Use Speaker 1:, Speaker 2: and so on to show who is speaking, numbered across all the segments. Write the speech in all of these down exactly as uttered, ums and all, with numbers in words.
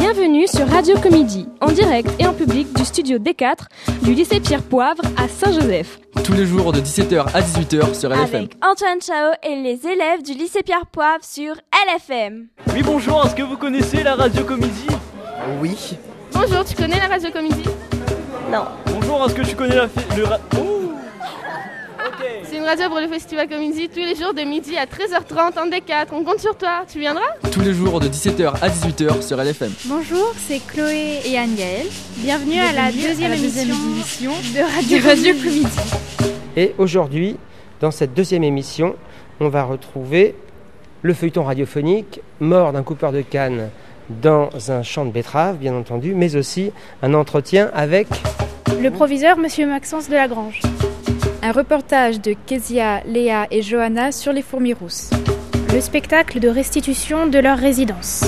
Speaker 1: Bienvenue sur Radio Comédie, en direct et en public du studio D quatre du lycée Pierre Poivre à Saint-Joseph.
Speaker 2: Tous les jours de dix-sept heures à dix-huit heures sur L F M.
Speaker 3: Avec Antoine Chao et les élèves du lycée Pierre Poivre sur L F M.
Speaker 4: Oui, bonjour, est-ce que vous connaissez la Radio Comédie ?
Speaker 5: Oui.
Speaker 6: Bonjour, tu connais la Radio Comédie ?
Speaker 3: Non.
Speaker 4: Bonjour, est-ce que tu connais la... Fi- le ra- oh
Speaker 6: C'est une radio pour le festival Comédie tous les jours de midi à treize heures trente en D quatre. On compte sur toi, tu viendras ?
Speaker 2: Tous les jours de dix-sept heures à dix-huit heures sur L F M.
Speaker 7: Bonjour, c'est Chloé et Anne-Gaëlle.
Speaker 8: Bienvenue,
Speaker 7: Bienvenue
Speaker 8: à la deuxième, à la deuxième émission, émission de Radio, de Radio Comédie.
Speaker 5: Et aujourd'hui, dans cette deuxième émission, on va retrouver le feuilleton radiophonique Mort d'un coupeur de canne dans un champ de betteraves, bien entendu, mais aussi un entretien avec...
Speaker 8: le proviseur, Monsieur Maxence Delagrange.
Speaker 7: Un reportage de Kezia, Léa et Johanna sur les fourmis rousses.
Speaker 8: Le spectacle de restitution de leur résidence.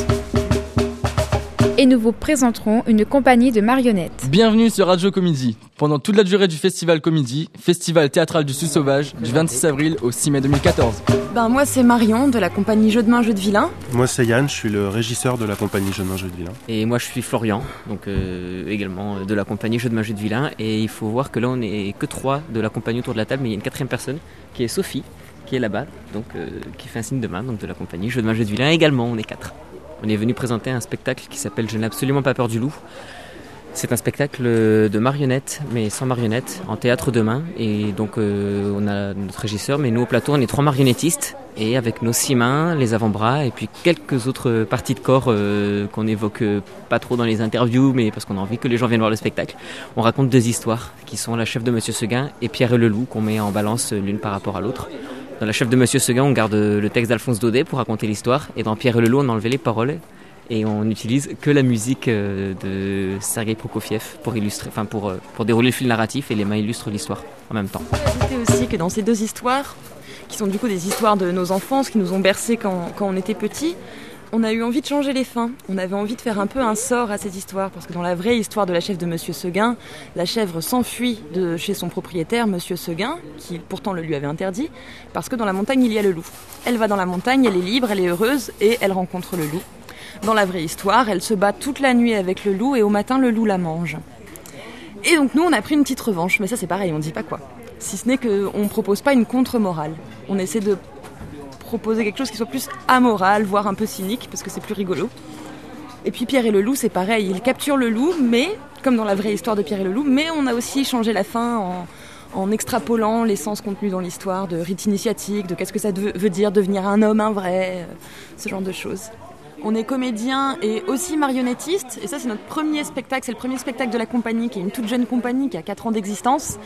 Speaker 7: Et nous vous présenterons une compagnie de marionnettes.
Speaker 2: Bienvenue sur Radio Comédie. Pendant toute la durée du festival Comédie, festival théâtral du Sud Sauvage, du vingt-six avril au six mai deux mille quatorze.
Speaker 9: Ben moi c'est Marion de la compagnie Jeux de main Jeux de vilain.
Speaker 10: Moi c'est Yann, je suis le régisseur de la compagnie Jeux de main Jeux de vilain.
Speaker 11: Et moi je suis Florian, donc euh, également de la compagnie Jeux de main Jeux de vilain. Et il faut voir que là on est que trois de la compagnie autour de la table, mais il y a une quatrième personne qui est Sophie, qui est là-bas, donc euh, qui fait un signe de main, donc de la compagnie Jeux de main Jeux de vilain également. On est quatre. On est venu présenter un spectacle qui s'appelle Je n'ai absolument pas peur du loup. C'est un spectacle de marionnettes, mais sans marionnettes, en théâtre de main. Et donc euh, on a notre régisseur, mais nous au plateau on est trois marionnettistes. Et avec nos six mains, les avant-bras et puis quelques autres parties de corps euh, qu'on évoque pas trop dans les interviews, mais parce qu'on a envie que les gens viennent voir le spectacle. On raconte deux histoires qui sont La chef de Monsieur Seguin et Pierre et le loup, qu'on met en balance l'une par rapport à l'autre. Dans La chef de Monsieur Seguin, on garde le texte d'Alphonse Daudet pour raconter l'histoire. Et dans Pierre et le loup, on a enlevé les paroles. Et on n'utilise que la musique de Sergueï Prokofiev pour illustrer, enfin pour, pour dérouler le fil narratif, et les mains illustrent l'histoire en même temps.
Speaker 9: Ajouter aussi que dans ces deux histoires, qui sont du coup des histoires de nos enfances, qui nous ont bercés quand, quand on était petits, on a eu envie de changer les fins. On avait envie de faire un peu un sort à ces histoires, parce que dans la vraie histoire de la chèvre de Monsieur Seguin, la chèvre s'enfuit de chez son propriétaire, Monsieur Seguin, qui pourtant le lui avait interdit, parce que dans la montagne il y a le loup. Elle va dans la montagne, elle est libre, elle est heureuse, et elle rencontre le loup. Dans la vraie histoire, elle se bat toute la nuit avec le loup et au matin, le loup la mange. Et donc nous, on a pris une petite revanche, mais ça c'est pareil, on dit pas quoi. Si ce n'est qu'on ne propose pas une contre-morale. On essaie de proposer quelque chose qui soit plus amoral, voire un peu cynique, parce que c'est plus rigolo. Et puis Pierre et le loup, c'est pareil, il capture le loup, mais, comme dans la vraie histoire de Pierre et le loup, mais on a aussi changé la fin en... en extrapolant les sens contenus dans l'histoire, de rite initiatique, de qu'est-ce que ça veut dire devenir un homme, un vrai, ce genre de choses. On est comédien et aussi marionnettiste, et ça c'est notre premier spectacle, c'est le premier spectacle de la compagnie, qui est une toute jeune compagnie qui a quatre ans d'existence.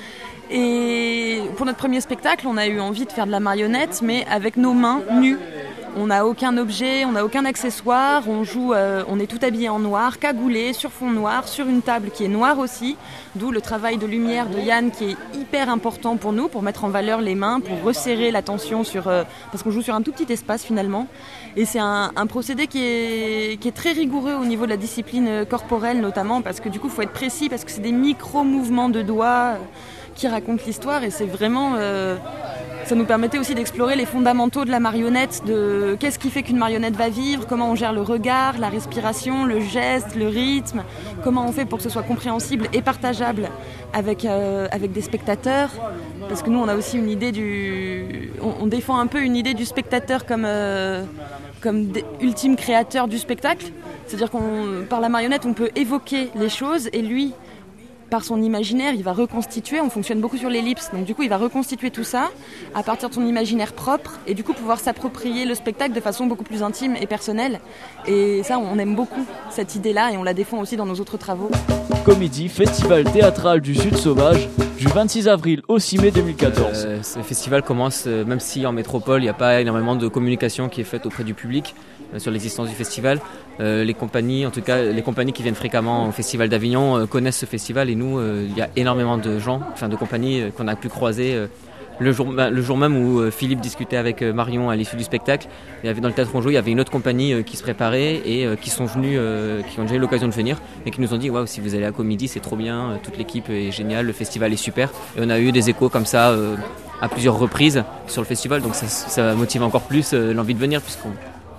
Speaker 9: Et pour notre premier spectacle, on a eu envie de faire de la marionnette, mais avec nos mains nues. On n'a aucun objet, on n'a aucun accessoire, on joue, euh, on est tout habillé en noir, cagoulé, sur fond noir, sur une table qui est noire aussi, d'où le travail de lumière de Yann qui est hyper important pour nous, pour mettre en valeur les mains, pour resserrer la tension sur, euh, parce qu'on joue sur un tout petit espace finalement. Et c'est un, un procédé qui est, qui est très rigoureux au niveau de la discipline corporelle notamment, parce que du coup il faut être précis, parce que c'est des micro-mouvements de doigts qui racontent l'histoire, et c'est vraiment... Euh, ça nous permettait aussi d'explorer les fondamentaux de la marionnette, de qu'est-ce qui fait qu'une marionnette va vivre, comment on gère le regard, la respiration, le geste, le rythme, comment on fait pour que ce soit compréhensible et partageable avec, euh, avec des spectateurs. Parce que nous, on a aussi une idée du... On, on défend un peu une idée du spectateur comme, euh, comme ultime créateur du spectacle. C'est-à-dire qu'on, par la marionnette, on peut évoquer les choses, et lui... par son imaginaire, il va reconstituer, on fonctionne beaucoup sur l'ellipse, donc du coup il va reconstituer tout ça à partir de son imaginaire propre, et du coup pouvoir s'approprier le spectacle de façon beaucoup plus intime et personnelle. Et ça, on aime beaucoup cette idée-là, et on la défend aussi dans nos autres travaux.
Speaker 4: Comédie, festival théâtral du Sud Sauvage, du vingt-six avril au six mai deux mille quatorze.
Speaker 11: Euh, ce festival commence, euh, même si en métropole il n'y a pas énormément de communication qui est faite auprès du public euh, sur l'existence du festival. Euh, les compagnies, en tout cas les compagnies qui viennent fréquemment au Festival d'Avignon euh, connaissent ce festival, et nous, euh, il y a énormément de gens, enfin de compagnies euh, qu'on a pu croiser euh, le, jour, bah, le jour même où euh, Philippe discutait avec euh, Marion à l'issue du spectacle. Il y avait dans le théâtre Rongeau, il y avait une autre compagnie euh, qui se préparait et euh, qui sont venus, euh, qui ont déjà eu l'occasion de venir et qui nous ont dit waouh, si vous allez à Comédie, c'est trop bien, euh, toute l'équipe est géniale, le festival est super. Et on a eu des échos comme ça euh, à plusieurs reprises sur le festival, donc ça, ça motive encore plus euh, l'envie de venir, puisqu'on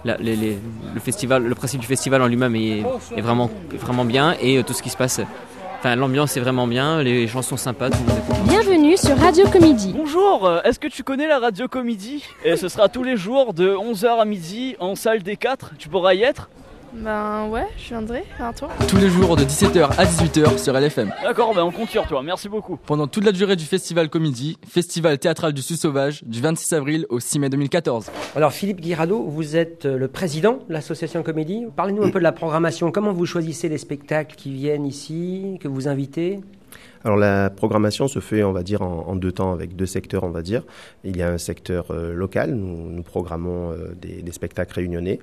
Speaker 11: la, les, les, le festival, le principe du festival en lui-même est, est vraiment, vraiment bien et euh, tout ce qui se passe. Enfin, l'ambiance est vraiment bien, les gens sont sympas. Tout le monde est content.
Speaker 1: Bienvenue sur Radio Comédie.
Speaker 4: Bonjour, euh, est-ce que tu connais la Radio Comédie ? Et ce sera tous les jours de onze heures à midi en salle D quatre. Tu pourras y être ?
Speaker 6: Ben ouais, je viendrai faire un tour.
Speaker 2: Tous les jours de dix-sept heures à dix-huit heures sur L F M.
Speaker 4: D'accord, ben on compte sur toi, merci beaucoup.
Speaker 2: Pendant toute la durée du Festival Comédie, Festival théâtral du Sud Sauvage, du vingt-six avril au six mai deux mille quatorze.
Speaker 5: Alors Philippe Guirado, vous êtes le président de l'association Comédie. Parlez-nous un peu de la programmation. Comment vous choisissez les spectacles qui viennent ici, que vous invitez ?
Speaker 12: Alors la programmation se fait, on va dire, en, en deux temps, avec deux secteurs, on va dire. Il y a un secteur euh, local, nous, nous programmons euh, des, des spectacles réunionnais.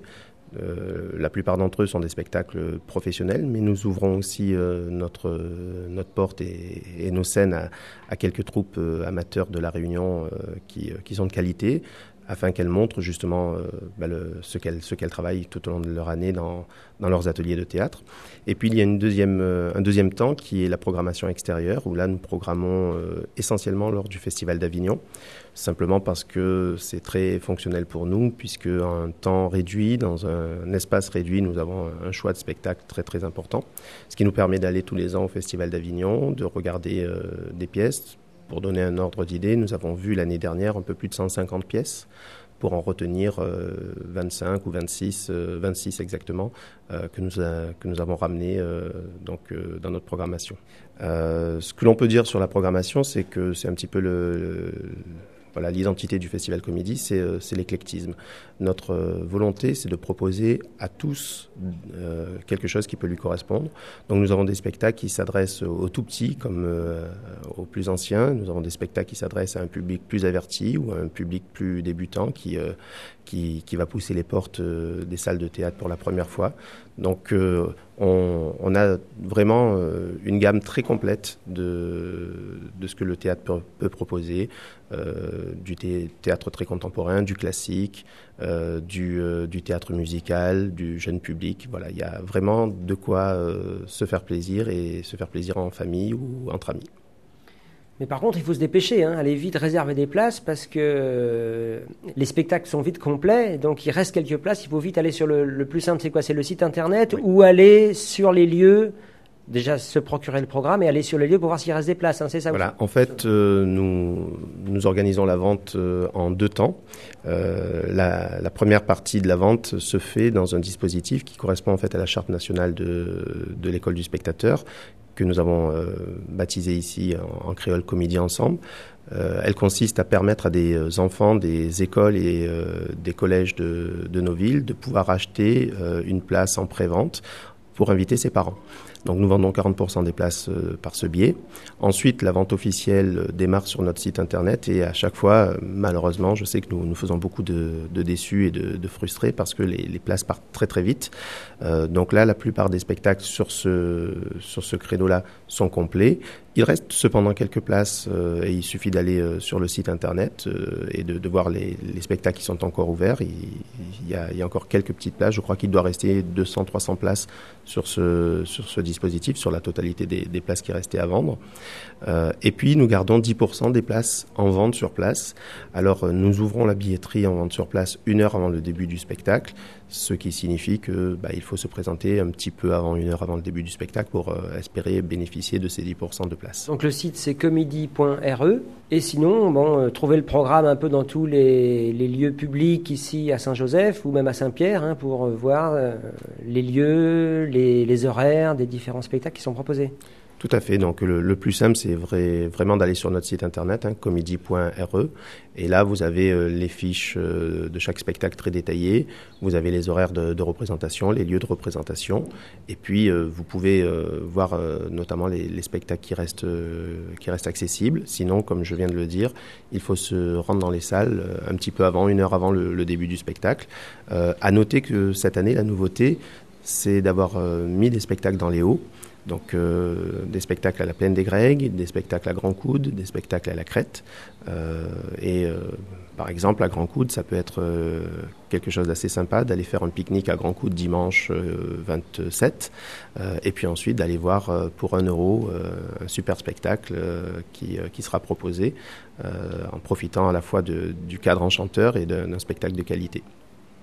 Speaker 12: Euh, la plupart d'entre eux sont des spectacles professionnels, mais nous ouvrons aussi euh, notre, euh, notre porte et, et nos scènes à, à quelques troupes euh, amateurs de la Réunion euh, qui, euh, qui sont de qualité, afin qu'elles montrent justement euh, bah, le, ce qu'elles ce qu'elles travaillent tout au long de leur année dans, dans leurs ateliers de théâtre. Et puis il y a une deuxième, euh, un deuxième temps qui est la programmation extérieure, où là nous programmons euh, essentiellement lors du Festival d'Avignon, simplement parce que c'est très fonctionnel pour nous, puisque en un temps réduit, dans un, un espace réduit, nous avons un, un choix de spectacle très très important, ce qui nous permet d'aller tous les ans au Festival d'Avignon, de regarder euh, des pièces. Pour donner un ordre d'idée, nous avons vu l'année dernière un peu plus de cent cinquante pièces pour en retenir euh, vingt-cinq ou vingt-six, euh, vingt-six exactement, euh, que, nous a, que nous avons ramené euh, donc, euh, dans notre programmation. Euh, ce que l'on peut dire sur la programmation, c'est que c'est un petit peu le... le Voilà, l'identité du Festival Comédie, c'est, euh, c'est l'éclectisme. Notre euh, volonté, c'est de proposer à tous euh, quelque chose qui peut lui correspondre. Donc nous avons des spectacles qui s'adressent aux, aux tout petits comme euh, aux plus anciens. Nous avons des spectacles qui s'adressent à un public plus averti ou à un public plus débutant qui, euh, qui, qui va pousser les portes euh, des salles de théâtre pour la première fois. Donc euh, on, on a vraiment euh, une gamme très complète de, de ce que le théâtre peut, peut proposer. Euh, du thé- théâtre très contemporain, du classique, euh, du, euh, du théâtre musical, du jeune public. Voilà, il y a vraiment de quoi euh, se faire plaisir et se faire plaisir en famille ou entre amis.
Speaker 5: Mais par contre, il faut se dépêcher, hein, aller vite réserver des places parce que euh, les spectacles sont vite complets, donc il reste quelques places. Il faut vite aller sur le, le plus simple, c'est quoi ? C'est le site internet oui. ou aller sur les lieux. Déjà se procurer le programme et aller sur les lieux pour voir s'il reste des places, hein, c'est ça ?
Speaker 12: Voilà, en fait, euh, nous, nous organisons la vente euh, en deux temps. Euh, la, la première partie de la vente se fait dans un dispositif qui correspond en fait à la charte nationale de, de l'école du spectateur, que nous avons euh, baptisée ici en, en créole Comédie Ensemble. Euh, elle consiste à permettre à des enfants des écoles et euh, des collèges de, de nos villes de pouvoir acheter euh, une place en pré-vente pour inviter ses parents. Donc nous vendons quarante pour cent des places euh, par ce biais. Ensuite, la vente officielle euh, démarre sur notre site internet et à chaque fois, euh, malheureusement, je sais que nous, nous faisons beaucoup de, de déçus et de, de frustrés parce que les, les places partent très très vite. Euh, donc là, la plupart des spectacles sur ce, sur ce créneau-là sont complets. Il reste cependant quelques places euh, et il suffit d'aller euh, sur le site internet euh, et de, de voir les, les spectacles qui sont encore ouverts. Il, il, y a, il y a encore quelques petites places. Je crois qu'il doit rester deux cents à trois cents places sur ce, sur ce dispositif, sur la totalité des, des places qui restaient à vendre. Euh, et puis, nous gardons dix pour cent des places en vente sur place. Alors, euh, nous ouvrons la billetterie en vente sur place une heure avant le début du spectacle, ce qui signifie que bah, il faut se présenter un petit peu avant, une heure avant le début du spectacle pour euh, espérer bénéficier de ces dix pour cent de places.
Speaker 5: Donc, le site, c'est comédie point r e. Et sinon, bon, euh, trouvez le programme un peu dans tous les, les lieux publics ici à Saint-Joseph ou même à Saint-Pierre hein, pour euh, voir euh, les lieux, les, les horaires des différents spectacles qui sont proposés.
Speaker 12: Tout à fait. Donc le, le plus simple, c'est vrai, vraiment d'aller sur notre site internet, hein, comédie point r e. Et là, vous avez euh, les fiches euh, de chaque spectacle très détaillées. Vous avez les horaires de, de représentation, les lieux de représentation. Et puis, euh, vous pouvez euh, voir euh, notamment les, les spectacles qui restent, euh, qui restent accessibles. Sinon, comme je viens de le dire, il faut se rendre dans les salles euh, un petit peu avant, une heure avant le, le début du spectacle. Euh, à noter que cette année, la nouveauté, c'est d'avoir euh, mis des spectacles dans les hauts. Donc euh, des spectacles à la Plaine des Grègues, des spectacles à Grand Coude, des spectacles à la Crête. Euh, et euh, par exemple, à Grand Coude, ça peut être euh, quelque chose d'assez sympa d'aller faire un pique-nique à Grand Coude dimanche euh, vingt-sept. Euh, et puis ensuite d'aller voir euh, pour un euro euh, un super spectacle euh, qui, euh, qui sera proposé euh, en profitant à la fois de, du cadre enchanteur et d'un, d'un spectacle de qualité.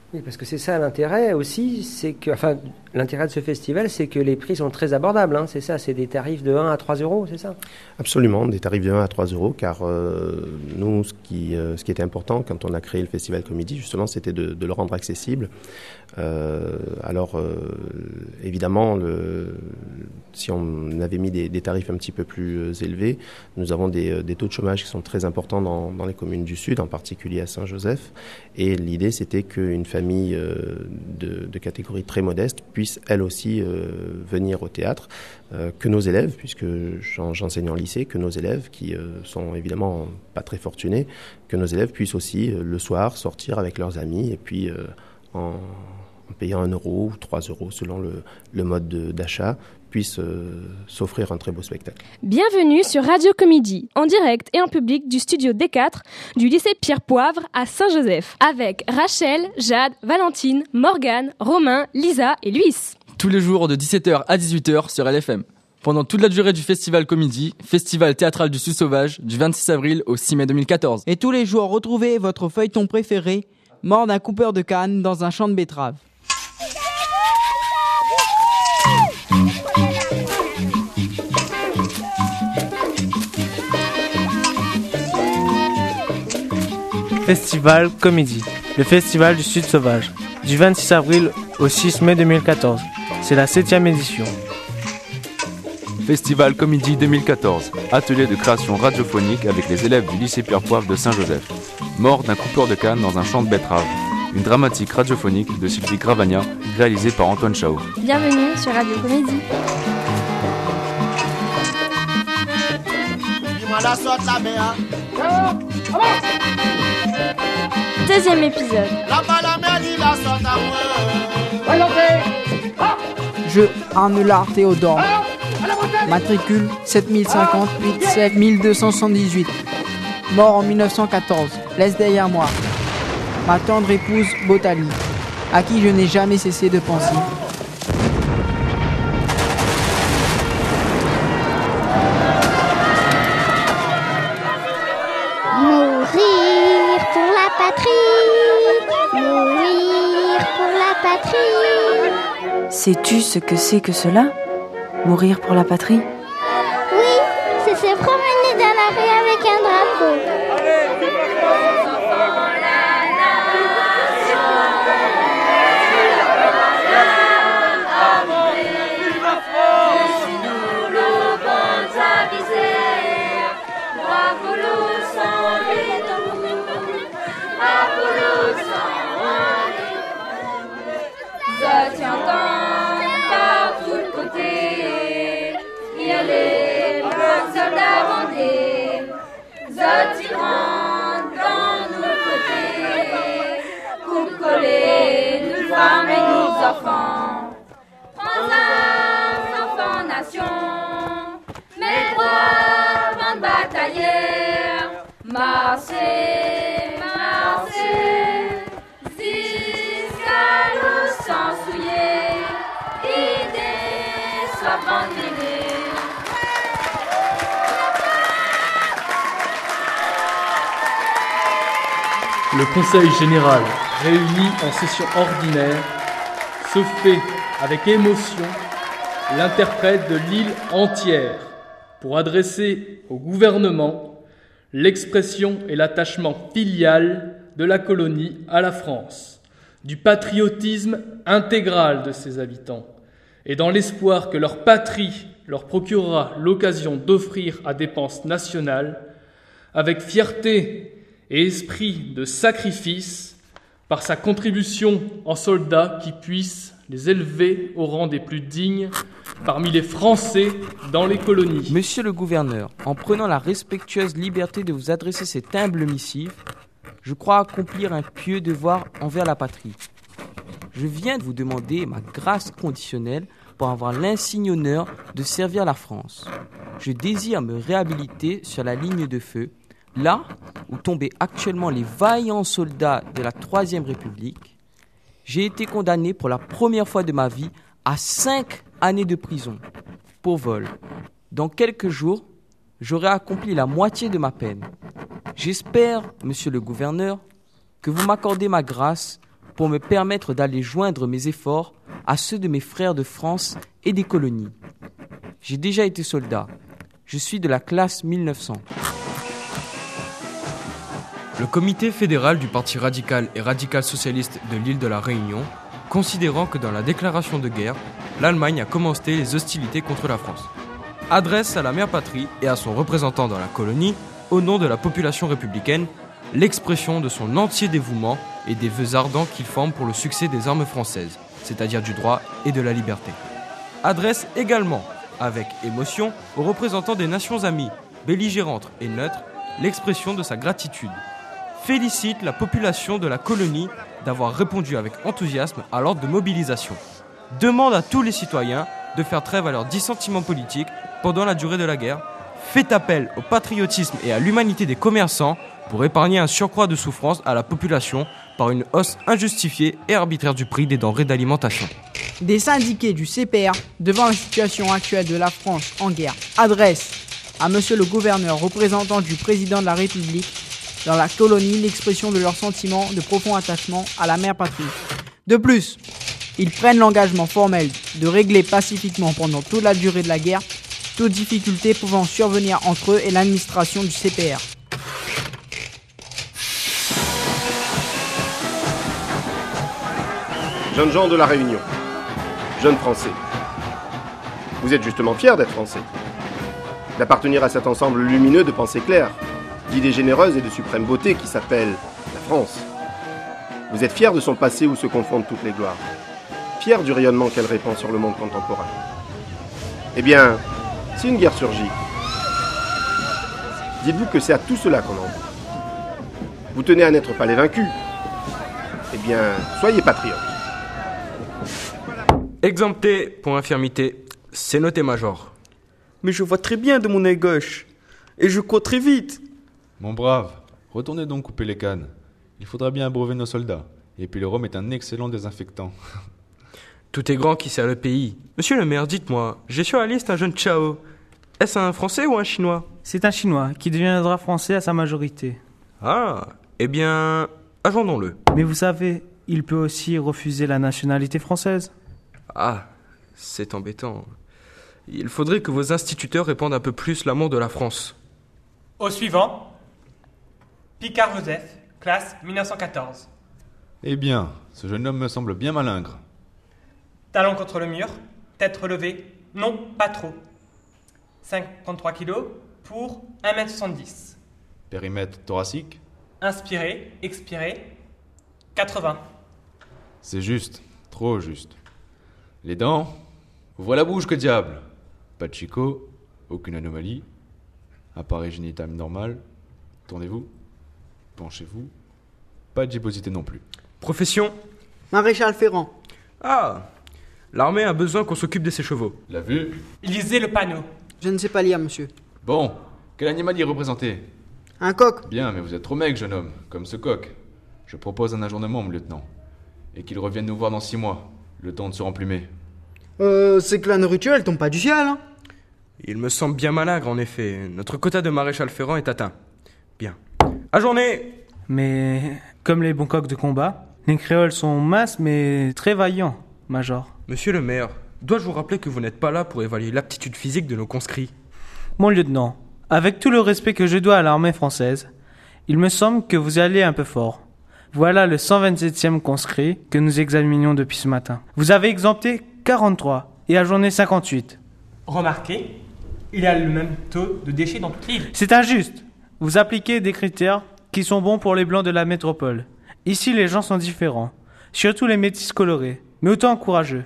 Speaker 5: Oui, parce que c'est ça l'intérêt aussi, c'est que, enfin, l'intérêt de ce festival, c'est que les prix sont très abordables, hein, c'est ça, c'est des tarifs de un à trois euros, c'est ça ?
Speaker 12: Absolument, des tarifs de un à trois euros, car euh, nous, ce qui, euh, ce qui était important quand on a créé le Festival Comédie, justement, c'était de, de le rendre accessible. Euh, alors, euh, évidemment, le, si on avait mis des, des tarifs un petit peu plus élevés, nous avons des, des taux de chômage qui sont très importants dans, dans les communes du Sud, en particulier à Saint-Joseph, et l'idée, c'était qu'une famille famille euh, de, de catégorie très modeste puisse elle aussi euh, venir au théâtre, euh, que nos élèves, puisque j'en, j'enseigne en lycée, que nos élèves qui euh, sont évidemment pas très fortunés, que nos élèves puissent aussi euh, le soir sortir avec leurs amis et puis euh, en, en payant un euro ou trois euros selon le, le mode de, d'achat, puissent euh, s'offrir un très beau spectacle.
Speaker 1: Bienvenue sur Radio Comédie, en direct et en public du studio D quatre du lycée Pierre Poivre à Saint-Joseph, avec Rachel, Jade, Valentine, Morgane, Romain, Lisa et Luis.
Speaker 2: Tous les jours de dix-sept heures à dix-huit heures sur L F M. Pendant toute la durée du Festival Comédie, Festival théâtral du Sud Sauvage, du vingt-six avril au six mai deux mille quatorze.
Speaker 13: Et tous les jours, retrouvez votre feuilleton préféré, mort d'un coupeur de canne dans un champ de betteraves.
Speaker 14: Festival Comédie, le festival du Sud Sauvage, du vingt-six avril au six mai deux mille quatorze. C'est la septième édition.
Speaker 15: Festival Comédie deux mille quatorze, atelier de création radiophonique avec les élèves du lycée Pierre Poivre de Saint-Joseph. Mort d'un coupeur de canne dans un champ de betteraves. Une dramatique radiophonique de Sylvie Gravagna, réalisée par Antoine Chao.
Speaker 3: Bienvenue sur Radio Comédie. Deuxième épisode.
Speaker 13: Je, Arnelard Théodore. Matricule sept mille cinquante-huit sept mille deux cent soixante-dix-huit. Mort en mille neuf cent quatorze. Laisse derrière moi ma tendre épouse Botali, à qui je n'ai jamais cessé de penser.
Speaker 16: Mourir pour la patrie, mourir pour la patrie.
Speaker 17: Sais-tu ce que c'est que cela ? Mourir pour la patrie ?
Speaker 16: Oui, c'est se promener dans la rue avec un drapeau.
Speaker 18: Femmes et nos enfants, prends un enfant nation, mes droits avant batailleur, marchez, marchez, jusqu'à l'eau sans souiller, idée soit bandinée.
Speaker 19: Le Conseil général, réuni en session ordinaire, se fait avec émotion l'interprète de l'île entière pour adresser au gouvernement l'expression et l'attachement filial de la colonie à la France, du patriotisme intégral de ses habitants, et dans l'espoir que leur patrie leur procurera l'occasion d'offrir à dépenses nationales, avec fierté et esprit de sacrifice, par sa contribution en soldats qui puissent les élever au rang des plus dignes parmi les Français dans les colonies.
Speaker 13: Monsieur le gouverneur, en prenant la respectueuse liberté de vous adresser cette humble missive, je crois accomplir un pieux devoir envers la patrie. Je viens de vous demander ma grâce conditionnelle pour avoir l'insigne honneur de servir la France. Je désire me réhabiliter sur la ligne de feu, là où tombaient actuellement les vaillants soldats de la Troisième République. J'ai été condamné pour la première fois de ma vie à cinq années de prison pour vol. Dans quelques jours, j'aurai accompli la moitié de ma peine. J'espère, monsieur le gouverneur, que vous m'accordez ma grâce pour me permettre d'aller joindre mes efforts à ceux de mes frères de France et des colonies. J'ai déjà été soldat. Je suis de la classe mille neuf cents.
Speaker 20: Le comité fédéral du Parti radical et radical-socialiste de l'île de la Réunion, considérant que dans la déclaration de guerre, l'Allemagne a commencé les hostilités contre la France, adresse à la mère patrie et à son représentant dans la colonie, au nom de la population républicaine, l'expression de son entier dévouement et des vœux ardents qu'il forme pour le succès des armes françaises, c'est-à-dire du droit et de la liberté. Adresse également, avec émotion, aux représentants des nations amies, belligérantes et neutres, l'expression de sa gratitude. Félicite la population de la colonie d'avoir répondu avec enthousiasme à l'ordre de mobilisation. Demande à tous les citoyens de faire trêve à leurs dissentiments politiques pendant la durée de la guerre. Fait appel au patriotisme et à l'humanité des commerçants pour épargner un surcroît de souffrance à la population par une hausse injustifiée et arbitraire du prix des denrées d'alimentation.
Speaker 21: Des syndiqués du C P R, devant la situation actuelle de la France en guerre, adressent à Monsieur le gouverneur représentant du président de la République dans la colonie l'expression de leur sentiment de profond attachement à la mère patrie. De plus, ils prennent l'engagement formel de régler pacifiquement pendant toute la durée de la guerre toute difficulté pouvant survenir entre eux et l'administration du C P R.
Speaker 12: Jeunes gens de la Réunion, jeunes Français, vous êtes justement fiers d'être Français, d'appartenir à cet ensemble lumineux de pensées claires, d'idées généreuses et de suprême beauté qui s'appelle la France. Vous êtes fiers de son passé où se confondent toutes les gloires, fiers du rayonnement qu'elle répand sur le monde contemporain. Eh bien, si une guerre surgit, dites-vous que c'est à tout cela qu'on en veut. Vous tenez à n'être pas les vaincus. Eh bien, soyez patriotes.
Speaker 20: Exempté pour infirmité, c'est noté major.
Speaker 22: Mais je vois très bien de mon œil gauche. Et je cours très vite.
Speaker 15: Mon brave, retournez donc couper les cannes. Il faudra bien abreuver nos soldats. Et puis le rhum est un excellent désinfectant.
Speaker 20: Tout est grand qui sert le pays. Monsieur le maire, dites-moi, j'ai sur la liste un jeune Chao. Est-ce un Français ou un Chinois?
Speaker 14: C'est un Chinois qui deviendra Français à sa majorité.
Speaker 20: Ah, eh bien, agendons-le.
Speaker 14: Mais vous savez, il peut aussi refuser la nationalité française.
Speaker 20: Ah, c'est embêtant. Il faudrait que vos instituteurs répandent un peu plus l'amour de la France.
Speaker 23: Au suivant, Picard Joseph, classe mille neuf cent quatorze.
Speaker 15: Eh bien, ce jeune homme me semble bien malingre.
Speaker 23: Talon contre le mur, tête relevée, non, pas trop. cinquante-trois kilos pour un mètre soixante-dix.
Speaker 15: Périmètre thoracique.
Speaker 23: Inspiré, expiré, quatre-vingts.
Speaker 15: C'est juste, trop juste. Les dents, ouvre la bouche, que diable. Pas de chicot, aucune anomalie. Appareil génital normal. Tournez-vous, penchez-vous. Pas de gibbosité non plus.
Speaker 20: Profession?
Speaker 21: Maréchal Ferrand.
Speaker 20: Ah, l'armée a besoin qu'on s'occupe de ses chevaux.
Speaker 15: La vue?
Speaker 23: Lisez le panneau.
Speaker 21: Je ne sais pas lire, monsieur.
Speaker 15: Bon, quel animal y est représenté?
Speaker 21: Un coq.
Speaker 15: Bien, mais vous êtes trop maigre, jeune homme, comme ce coq. Je propose un ajournement, mon lieutenant. Et qu'il revienne nous voir dans six mois, le temps de se remplumer.
Speaker 21: Euh, c'est que la nourriture, elle tombe pas du ciel, hein.
Speaker 20: Il me semble bien malingre, en effet. Notre quota de maréchal Ferrand est atteint. Bien. À journée!
Speaker 14: Mais, comme les bons coqs de combat, les créoles sont minces mais très vaillants, major.
Speaker 20: Monsieur le maire, dois-je vous rappeler que vous n'êtes pas là pour évaluer l'aptitude physique de nos conscrits?
Speaker 14: Mon lieutenant, avec tout le respect que je dois à l'armée française, il me semble que vous allez un peu fort. Voilà le cent vingt-septième conscrit que nous examinions depuis ce matin. Vous avez exempté quarante-trois et ajourné cinquante-huit.
Speaker 23: Remarquez, il y a le même taux de déchets dans toute l'île.
Speaker 14: C'est injuste. Vous appliquez des critères qui sont bons pour les blancs de la métropole. Ici, les gens sont différents, surtout les métis colorés, mais autant courageux.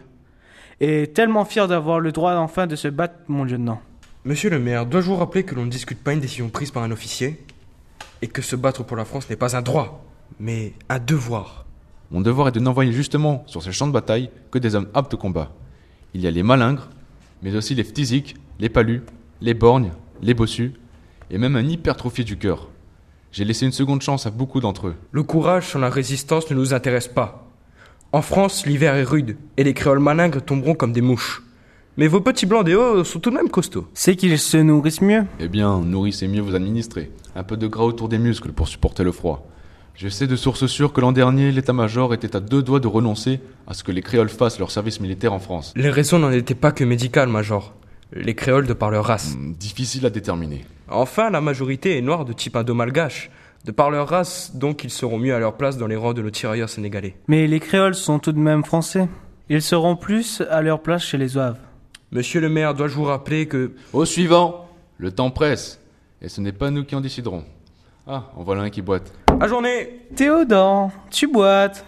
Speaker 14: Et tellement fiers d'avoir le droit enfin de se battre, mon lieutenant.
Speaker 20: Monsieur le maire, dois-je vous rappeler que l'on ne discute pas une décision prise par un officier? Et que se battre pour la France n'est pas un droit, mais un devoir.
Speaker 15: Mon devoir est de n'envoyer justement sur ces champs de bataille que des hommes aptes au combat. Il y a les malingres, mais aussi les phtisiques, les palus, les borgnes, les bossus, et même un hypertrophié du cœur. J'ai laissé une seconde chance à beaucoup d'entre eux.
Speaker 20: Le courage sans la résistance ne nous intéresse pas. En France, l'hiver est rude, et les créoles malingres tomberont comme des mouches. Mais vos petits blancs des hauts sont tout de même costauds.
Speaker 14: C'est qu'ils se nourrissent mieux?
Speaker 15: Eh bien, nourrissez mieux vos administrés. Un peu de gras autour des muscles pour supporter le froid. Je sais de sources sûres que l'an dernier, l'état-major était à deux doigts de renoncer à ce que les créoles fassent leur service militaire en France.
Speaker 20: Les raisons n'en étaient pas que médicales, Major. Les créoles de par leur race.
Speaker 15: Mmh, difficile à déterminer.
Speaker 20: Enfin, la majorité est noire de type indo-malgache. De par leur race, donc ils seront mieux à leur place dans les rangs de nos tirailleurs sénégalais.
Speaker 14: Mais les créoles sont tout de même français. Ils seront plus à leur place chez les Zouaves.
Speaker 20: Monsieur le maire, dois-je vous rappeler que...
Speaker 15: Au suivant, le temps presse. Et ce n'est pas nous qui en déciderons. Ah, en voilà un qui boite.
Speaker 20: À journée.
Speaker 14: Théodan, tu boites.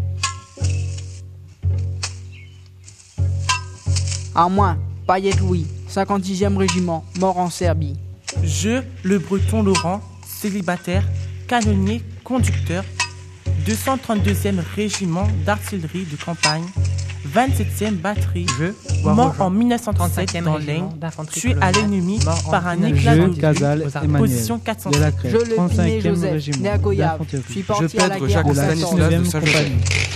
Speaker 21: À moins, Payette Louis, cinquante-sixième régiment, mort en Serbie.
Speaker 7: Je, le breton Laurent, célibataire, canonnier, conducteur, deux cent trente-deuxième régiment d'artillerie de campagne, vingt-septième batterie, je, mort en mille neuf cent trente-sept dans l'Aisne, tué à l'ennemi par un éclat de
Speaker 14: Casal,
Speaker 7: position quatre cent
Speaker 14: de la
Speaker 7: sept.
Speaker 14: Crète,
Speaker 21: Je le
Speaker 14: trente-cinquième
Speaker 21: Pinet Joseph,
Speaker 14: régiment
Speaker 21: né à Goyave,
Speaker 14: d'infanterie.
Speaker 21: suis
Speaker 20: Je
Speaker 21: parti à la
Speaker 20: Pedre
Speaker 21: guerre
Speaker 20: Jacques
Speaker 21: en
Speaker 20: Stanislas de
Speaker 14: neuvième
Speaker 20: Saint-Joseph.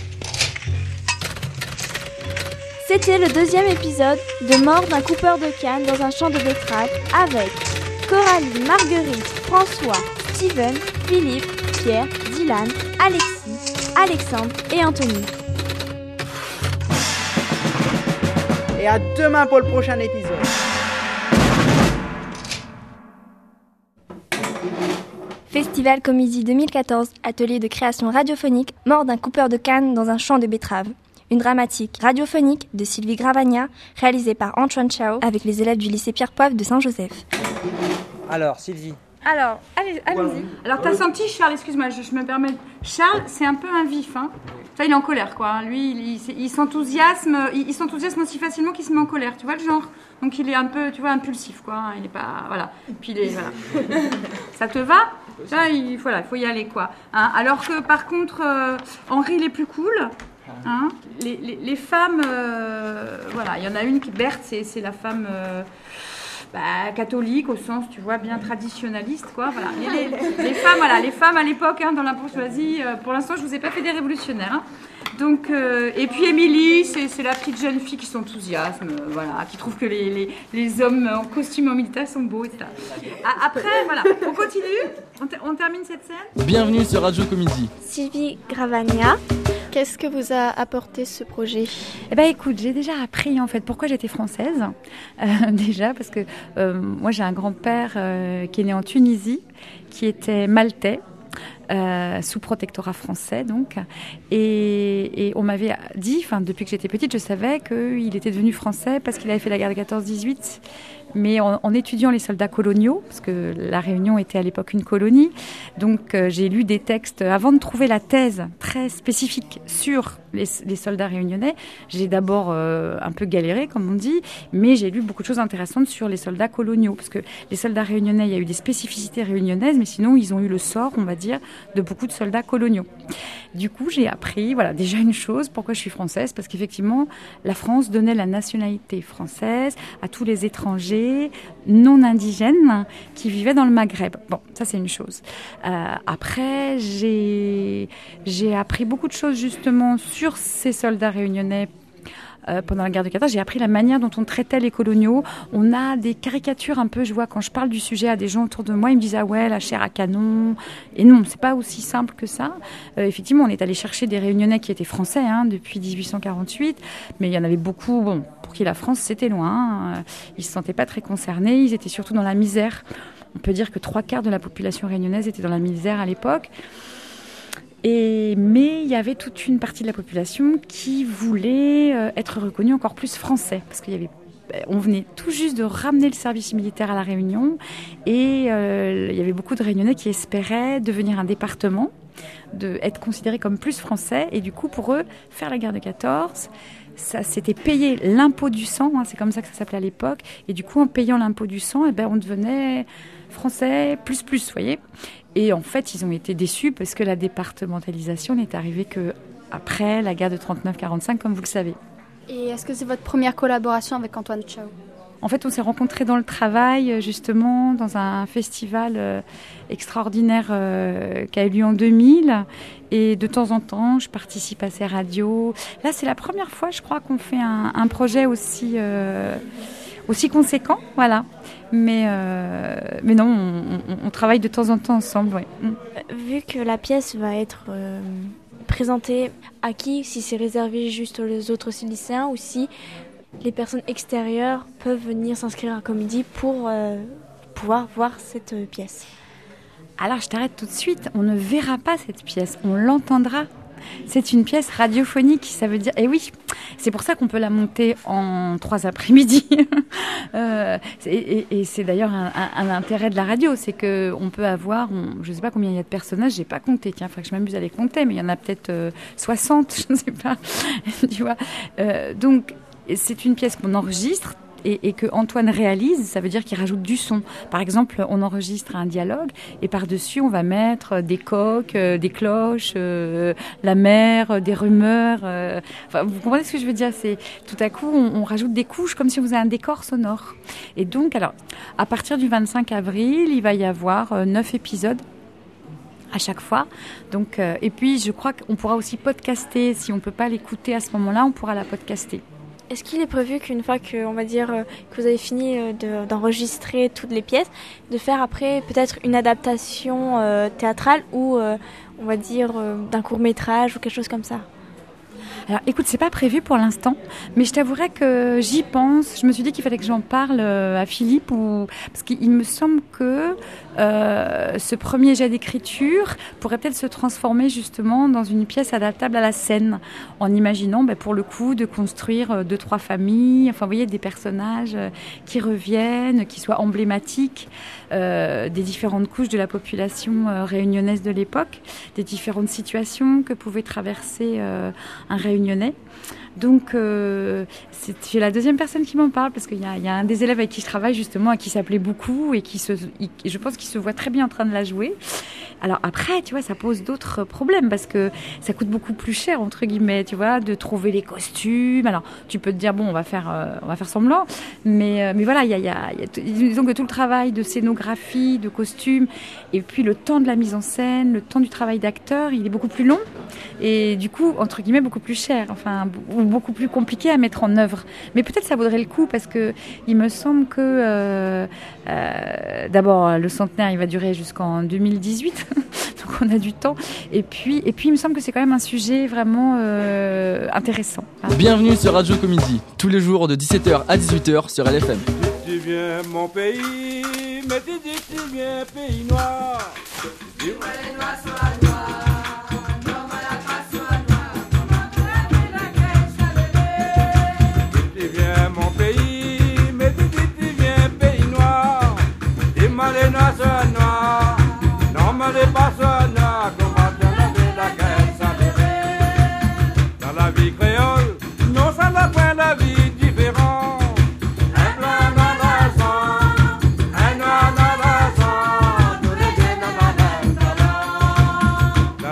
Speaker 3: C'était le deuxième épisode de Mort d'un coupeur de canne dans un champ de betteraves avec Coralie, Marguerite, François, Steven, Philippe, Pierre, Dylan, Alexis, Alexandre et Anthony.
Speaker 21: Et à demain pour le prochain épisode.
Speaker 3: Festival Comédie deux mille quatorze, atelier de création radiophonique, Mort d'un coupeur de canne dans un champ de betteraves. Une dramatique radiophonique de Sylvie Gravagna, réalisée par Antoine Chao avec les élèves du lycée Pierre-Poivre de Saint-Joseph.
Speaker 5: Alors, Sylvie.
Speaker 8: Alors, allez, allons-y. Alors, t'as senti Charles, excuse-moi, je, je me permets. Charles, c'est un peu un vif, hein. Enfin, il est en colère, quoi. hein. Lui, il, il, il s'enthousiasme, il, il s'enthousiasme aussi facilement qu'il se met en colère, tu vois le genre. Donc, il est un peu, tu vois, impulsif, quoi. hein. Il est pas, voilà. Puis il est, voilà. Ça te va? Ça, il, voilà, il faut y aller, quoi. Hein. Alors que, par contre, euh, Henri, il est plus cool. Hein. Les, les, les femmes, euh, voilà, il y en a une qui, Berthe, c'est, c'est la femme. Euh, Bah, catholique au sens, tu vois, bien traditionnaliste, quoi. Voilà. Les, les, les femmes, voilà, les femmes à l'époque, hein, dans la bourgeoisie, euh, pour l'instant, je vous ai pas fait des révolutionnaires. Hein. Donc, euh, et puis Émilie, c'est, c'est la petite jeune fille qui s'enthousiasme, euh, voilà, qui trouve que les, les, les hommes en costume en militaire sont beaux, et cetera. A- après, voilà, on continue, on, ter- on termine cette scène.
Speaker 2: Bienvenue sur Radio Comédie.
Speaker 3: Sylvie Gravagna, qu'est-ce que vous a apporté ce projet?
Speaker 10: Eh ben, écoute, j'ai déjà appris en fait pourquoi j'étais française. Euh, déjà parce que euh, moi j'ai un grand-père euh, qui est né en Tunisie, qui était maltais. Euh, sous protectorat français donc et, et on m'avait dit, enfin depuis que j'étais petite je savais qu'il était devenu français parce qu'il avait fait la guerre de quatorze dix-huit, mais en, en étudiant les soldats coloniaux, parce que la Réunion était à l'époque une colonie, donc euh, j'ai lu des textes avant de trouver la thèse très spécifique sur les, les soldats réunionnais. J'ai d'abord euh, un peu galéré comme on dit, mais j'ai lu beaucoup de choses intéressantes sur les soldats coloniaux, parce que les soldats réunionnais, il y a eu des spécificités réunionnaises, mais sinon ils ont eu le sort, on va dire, de beaucoup de soldats coloniaux. Du coup, j'ai appris, voilà, déjà une chose, pourquoi je suis française, parce qu'effectivement, la France donnait la nationalité française à tous les étrangers non indigènes qui vivaient dans le Maghreb. Bon, ça c'est une chose. Euh, après, j'ai, j'ai appris beaucoup de choses justement sur ces soldats réunionnais. Euh, pendant la guerre de quatorze, j'ai appris la manière dont on traitait les coloniaux. On a des caricatures un peu, je vois, quand je parle du sujet à des gens autour de moi, ils me disent « Ah ouais, la chair à canon ». Et non, c'est pas aussi simple que ça. Euh, effectivement, on est allé chercher des Réunionnais qui étaient français hein, depuis dix-huit cent quarante-huit, mais il y en avait beaucoup, bon, pour qui la France, c'était loin. Euh, ils se sentaient pas très concernés, ils étaient surtout dans la misère. On peut dire que trois quarts de la population réunionnaise était dans la misère à l'époque. Et, mais il y avait toute une partie de la population qui voulait euh, être reconnue encore plus français, parce qu'il y avait, on venait tout juste de ramener le service militaire à la Réunion, et euh, il y avait beaucoup de Réunionnais qui espéraient devenir un département, de être considérés comme plus français, et du coup pour eux, faire la guerre de quatorze, ça c'était payer l'impôt du sang, hein, c'est comme ça que ça s'appelait à l'époque, et du coup en payant l'impôt du sang, eh ben, on devenait français plus plus, vous voyez. Et en fait, ils ont été déçus parce que la départementalisation n'est arrivée qu'après la guerre de trente-neuf quarante-cinq, comme vous le savez.
Speaker 24: Et est-ce que c'est votre première collaboration avec Antoine Chao?
Speaker 10: En fait, on s'est rencontrés dans le travail, justement, dans un festival euh, extraordinaire euh, qui a eu lieu en deux mille. Et de temps en temps, je participe à ces radios. Là, c'est la première fois, je crois, qu'on fait un, un projet aussi... Euh, aussi conséquent, voilà. Mais, euh, mais non, on, on, on travaille de temps en temps ensemble, ouais.
Speaker 3: Vu que la pièce va être euh, présentée à qui, si c'est réservé juste aux autres lycéens ou si les personnes extérieures peuvent venir s'inscrire à Comédie pour euh, pouvoir voir cette euh, pièce.
Speaker 10: Alors je t'arrête tout de suite, on ne verra pas cette pièce, on l'entendra. C'est une pièce radiophonique, ça veut dire... Et oui, c'est pour ça qu'on peut la monter en trois après-midi. euh, et, et, et c'est d'ailleurs un, un, un intérêt de la radio, c'est qu'on peut avoir... On, je ne sais pas combien il y a de personnages, je n'ai pas compté. Tiens, il faudrait que je m'amuse à les compter, mais il y en a peut-être euh, soixante, je ne sais pas. Tu vois euh, donc, c'est une pièce qu'on enregistre. Et, et que Antoine réalise, ça veut dire qu'il rajoute du son. Par exemple, on enregistre un dialogue et par-dessus, on va mettre des coqs, euh, des cloches, euh, la mer, euh, des rumeurs. Euh, enfin, vous comprenez ce que je veux dire ? C'est tout à coup, on, on rajoute des couches comme si on faisait un décor sonore. Et donc, alors, à partir du vingt-cinq avril, il va y avoir euh, neuf épisodes à chaque fois. Donc, euh, et puis, je crois qu'on pourra aussi podcaster. Si on ne peut pas l'écouter à ce moment-là, on pourra la podcaster.
Speaker 3: Est-ce qu'il est prévu qu'une fois que, on va dire, que vous avez fini de, d'enregistrer toutes les pièces, de faire après peut-être une adaptation euh, théâtrale ou, euh, on va dire, euh, d'un court-métrage ou quelque chose comme ça ?
Speaker 10: Alors écoute, c'est pas prévu pour l'instant, mais je t'avouerai que j'y pense. Je me suis dit qu'il fallait que j'en parle à Philippe, ou... parce qu'il me semble que euh, ce premier jet d'écriture pourrait peut-être se transformer justement dans une pièce adaptable à la scène, en imaginant ben, pour le coup de construire deux, trois familles, enfin vous voyez, des personnages qui reviennent, qui soient emblématiques euh, des différentes couches de la population euh, réunionnaise de l'époque, des différentes situations que pouvait traverser euh, un réunionnais. Donc, euh, c'est, c'est la deuxième personne qui m'en parle, parce qu'il y a, il y a un des élèves avec qui je travaille justement, à qui ça plaît beaucoup et qui se, il, je pense qu'il se voit très bien en train de la jouer. Alors après, tu vois, ça pose d'autres problèmes parce que ça coûte beaucoup plus cher, entre guillemets, tu vois, de trouver les costumes. Alors, tu peux te dire, bon, on va faire, euh, on va faire semblant, mais, euh, mais voilà, il y a, il y a, il y a disons que tout le travail de scénographie, de costumes, et puis le temps de la mise en scène, le temps du travail d'acteur, il est beaucoup plus long et du coup, entre guillemets, beaucoup plus cher, enfin, beaucoup plus compliqué à mettre en œuvre. Mais peut-être ça vaudrait le coup parce que il me semble que euh, euh, d'abord le centenaire il va durer jusqu'en deux mille dix-huit, donc on a du temps. Et puis et puis il me semble que c'est quand même un sujet vraiment euh, intéressant.
Speaker 2: Bienvenue sur Radio Comédie, tous les jours de dix-sept heures à dix-huit heures sur L F M.
Speaker 4: Tu viens mon pays, mais tu dis tu viens pays noir. Tu vois les noirs sur la noire. Mon pays, mais tu dis tu viens pays noir. Dis-moi les noirs sont noirs, non mais les pas sont noirs. Comment tu as vu la guerre s'allérer dans la vie créole, non ça n'a pas la vie différente. Un blanc dans la sang, un noir dans la sang, tous les deux dans la même talent.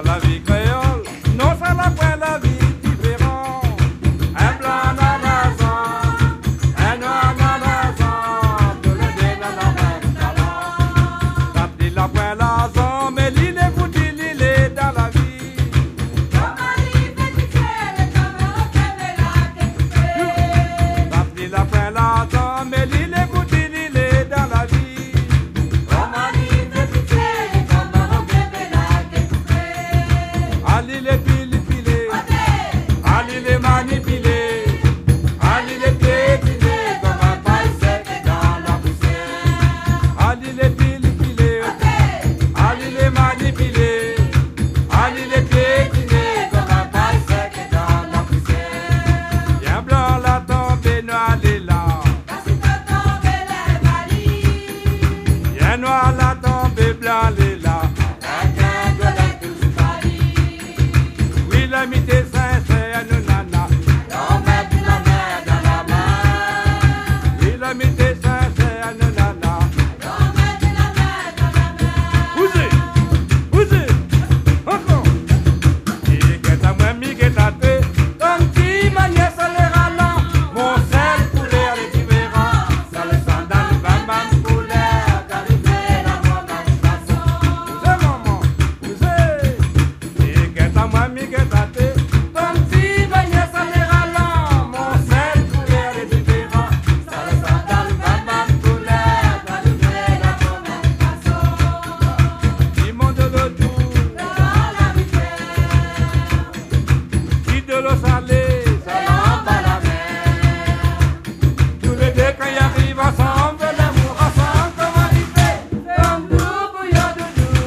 Speaker 4: y arrive ensemble, l'amour ensemble, comment il fait? Comme tout bouillon doudou.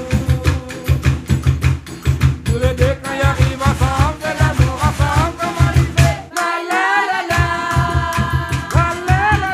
Speaker 4: Tous les deux quand y arrive ensemble, l'amour ensemble, comment il fait? La la la la, la la la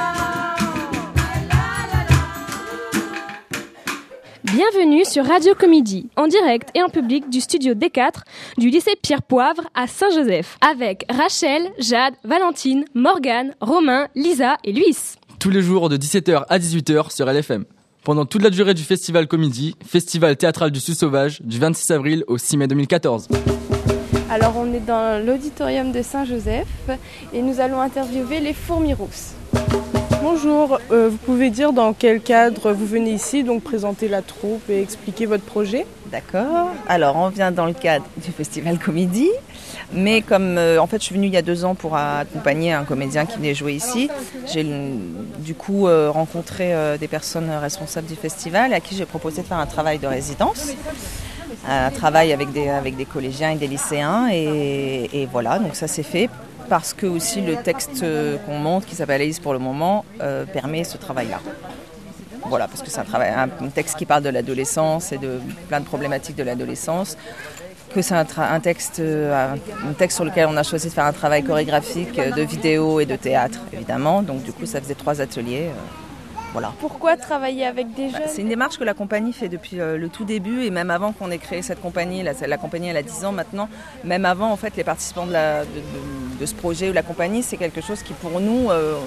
Speaker 4: la.
Speaker 1: Bienvenue sur Radio Comédie, en direct et en public du studio D quatre du lycée Pierre Poivre à Saint-Joseph, avec Rachel, Jade, Valentine, Morgane, Romain, Lisa et Luis.
Speaker 2: Tous les jours de dix-sept heures à dix-huit heures sur L F M. Pendant toute la durée du Festival Comédie, Festival théâtral du Sus Sauvage, du vingt-six avril au six mai deux mille quatorze.
Speaker 6: Alors on est dans l'auditorium de Saint-Joseph et nous allons interviewer les fourmis rousses.
Speaker 9: Bonjour, euh, vous pouvez dire dans quel cadre vous venez ici, donc présenter la troupe et expliquer votre projet?
Speaker 11: D'accord. Alors on vient dans le cadre du Festival Comédie, mais comme euh, en fait je suis venue il y a deux ans pour accompagner un comédien qui venait jouer ici, j'ai du coup euh, rencontré euh, des personnes responsables du festival à qui j'ai proposé de faire un travail de résidence. Un travail avec des, avec des collégiens et des lycéens et, et voilà, donc ça s'est fait. Parce que aussi le texte qu'on monte, qui s'appelle Alice pour le moment, euh, permet ce travail-là. Voilà, parce que c'est un, travail, un texte qui parle de l'adolescence et de plein de problématiques de l'adolescence, que c'est un, tra- un, texte, un, un texte sur lequel on a choisi de faire un travail chorégraphique de vidéo et de théâtre, évidemment. Donc du coup, ça faisait trois ateliers. Euh, voilà.
Speaker 6: Pourquoi travailler avec des jeunes?
Speaker 11: Bah, c'est une démarche que la compagnie fait depuis euh, le tout début et même avant qu'on ait créé cette compagnie. La, la compagnie elle a dix ans maintenant. Même avant, en fait, les participants de, la, de, de, de ce projet ou la compagnie, c'est quelque chose qui pour nous euh,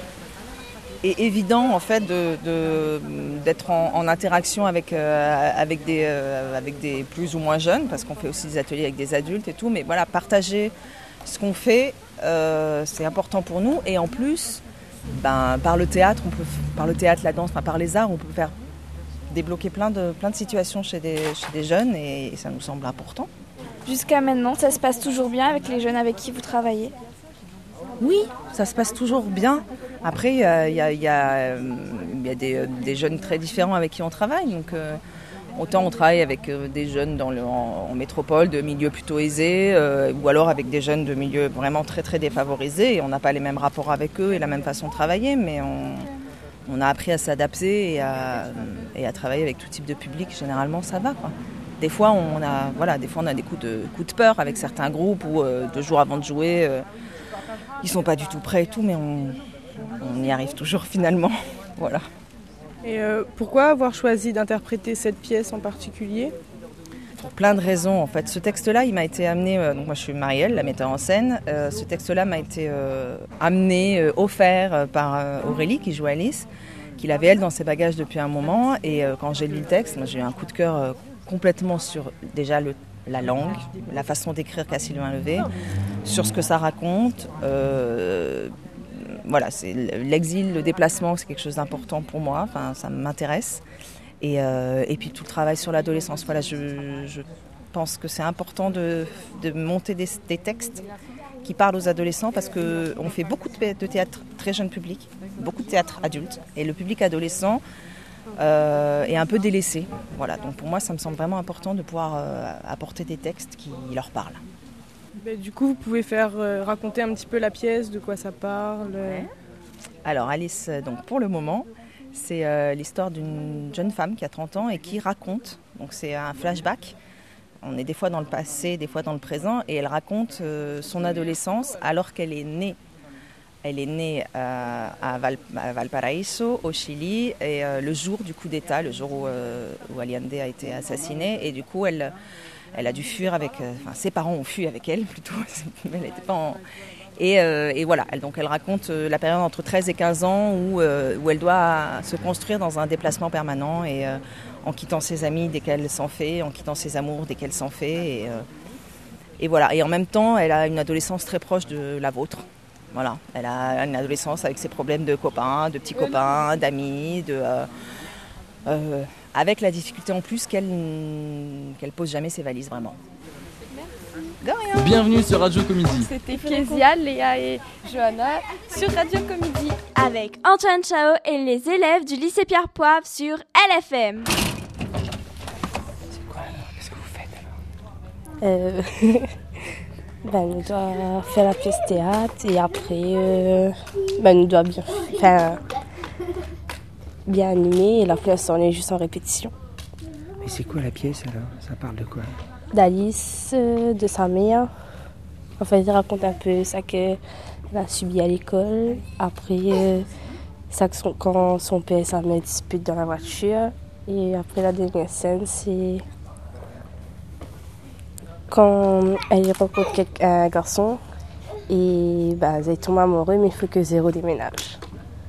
Speaker 11: est évident en fait de, de, d'être en, en interaction avec, euh, avec, des, euh, avec des plus ou moins jeunes, parce qu'on fait aussi des ateliers avec des adultes et tout. Mais voilà, partager ce qu'on fait, euh, c'est important pour nous. Et en plus, ben, par le théâtre, on peut, par le théâtre, la danse, enfin, par les arts, on peut faire débloquer plein de, plein de situations chez des, chez des jeunes et, et ça nous semble important.
Speaker 3: Jusqu'à maintenant, ça se passe toujours bien avec les jeunes avec qui vous travaillez?
Speaker 11: Oui, ça se passe toujours bien. Après, il y a, y a, y a, y a des, des jeunes très différents avec qui on travaille. Donc, euh, autant on travaille avec des jeunes dans le, en, en métropole, de milieux plutôt aisés, euh, ou alors avec des jeunes de milieux vraiment très très défavorisés. Et on n'a pas les mêmes rapports avec eux et la même façon de travailler, mais on, on a appris à s'adapter et à, et à travailler avec tout type de public. Généralement, ça va, quoi. Des fois, on a, voilà, des fois, on a des coups de, coups de peur avec certains groupes où euh, deux jours avant de jouer, euh, ils sont pas du tout prêts et tout, mais on, on y arrive toujours finalement. Voilà.
Speaker 9: Et euh, pourquoi avoir choisi d'interpréter cette pièce en particulier?
Speaker 11: Pour plein de raisons en fait. Ce texte-là, il m'a été amené, euh, donc moi je suis Marielle, la metteur en scène. Euh, ce texte-là m'a été euh, amené, euh, offert euh, par euh, Aurélie qui joue Alice, qu'il avait elle dans ses bagages depuis un moment. Et euh, quand j'ai lu le texte, moi, j'ai eu un coup de cœur euh, complètement sur déjà le, la langue, la façon d'écrire qu'a Sylvain Levé, sur ce que ça raconte. Euh, voilà, c'est l'exil, le déplacement, c'est quelque chose d'important pour moi. Enfin, ça m'intéresse. Et, euh, et puis tout le travail sur l'adolescence. Voilà, je, je pense que c'est important de, de monter des, des textes qui parlent aux adolescents parce qu'on fait beaucoup de théâtre très jeune public, beaucoup de théâtre adulte. Et le public adolescent euh, est un peu délaissé. Voilà, donc pour moi, ça me semble vraiment important de pouvoir euh, apporter des textes qui leur parlent.
Speaker 9: Ben, du coup, vous pouvez faire euh, raconter un petit peu la pièce, de quoi ça parle.
Speaker 11: Ouais. Alors Alice, donc pour le moment, c'est euh, l'histoire d'une jeune femme qui a trente ans et qui raconte, donc c'est un flashback, on est des fois dans le passé, des fois dans le présent, et elle raconte euh, son adolescence alors qu'elle est née. Elle est née euh, à, Val, à Valparaiso, au Chili, et euh, le jour du coup d'État, le jour où, euh, où Allende a été assassiné, et du coup elle, elle a dû fuir avec, euh, enfin ses parents ont fui avec elle plutôt, elle n'était pas en... Et, euh, et voilà, elle, donc elle raconte euh, la période entre treize et quinze ans où, euh, où elle doit se construire dans un déplacement permanent et euh, en quittant ses amis dès qu'elle s'en fait, en quittant ses amours dès qu'elle s'en fait. Et, euh, et voilà, et en même temps, elle a une adolescence très proche de la vôtre. Voilà, elle a une adolescence avec ses problèmes de copains, de petits copains, d'amis, de, euh, euh, avec la difficulté en plus qu'elle qu'elle pose jamais ses valises vraiment. De rien.
Speaker 2: Bienvenue sur Radio Comédie.
Speaker 6: C'était Kezia, Léa et Johanna sur Radio Comédie.
Speaker 3: Avec Antoine Chao et les élèves du lycée Pierre Poivre sur L F M.
Speaker 6: C'est quoi alors? Qu'est-ce que vous faites alors euh...
Speaker 16: Ben, on doit faire la pièce théâtre et après, euh, ben, on doit bien, enfin, bien animer et la pièce, on est juste en répétition.
Speaker 5: Mais c'est quoi la pièce alors? Ça parle de quoi?
Speaker 16: D'Alice, euh, de sa mère. En fait, il raconte un peu ça qu'elle a subi à l'école. Après, euh, ça que son, quand son père et sa mère disputent dans la voiture. Et après, la dernière scène, c'est quand elle rencontre quelqu'un, un garçon et bah, elle tombe amoureuse, mais il faut que zéro déménage.